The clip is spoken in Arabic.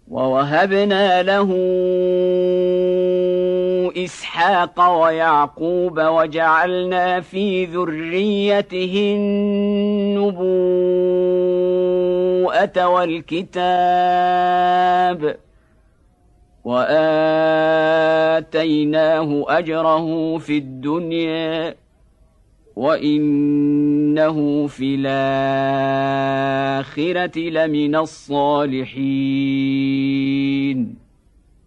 ووهبنا له إسحاق ويعقوب وجعلنا في ذريته النبوءة والكتاب وآتيناه أجره في الدنيا وإنه في الآخرة لمن الصالحين.